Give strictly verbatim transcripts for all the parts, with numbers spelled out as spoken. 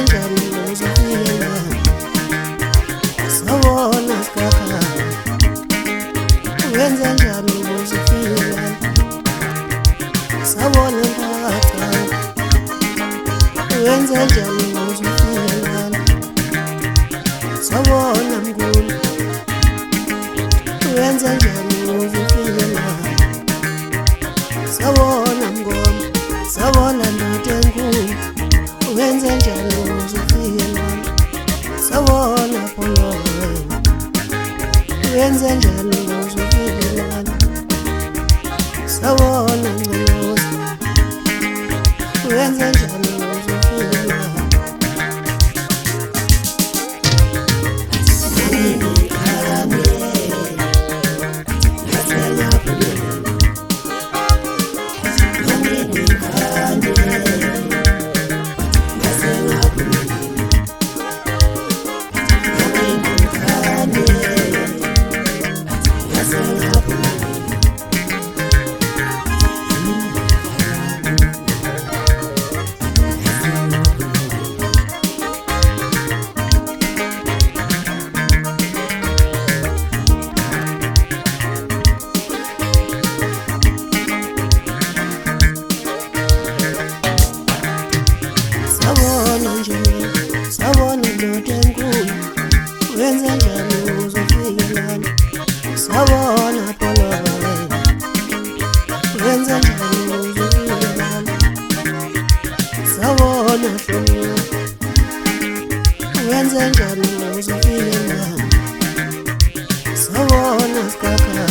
njani uzofika sawona skaka wenza njani uzofika sawona mpaka wenza njani uzofika sawona mnguni wenza njani uzofika sawona mngoma sawona ndotengu wenza njani uzofika sawona polo wenza njani uzofika sawona ngcozi wenza njani uzofika sawona ndotengu wenza njani uzofika sawona polo wenza njani uzofika sawona foni wenza njani uzofika sawona skaka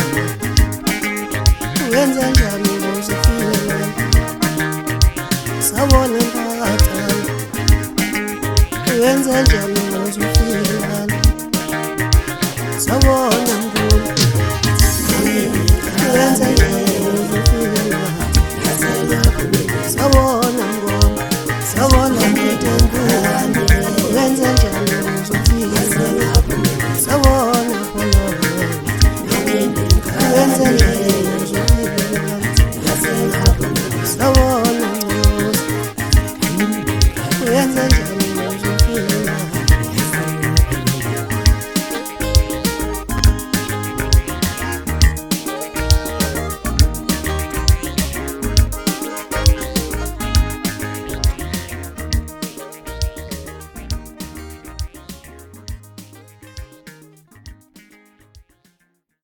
wenza njani uzofika sawona mpaka wenza njani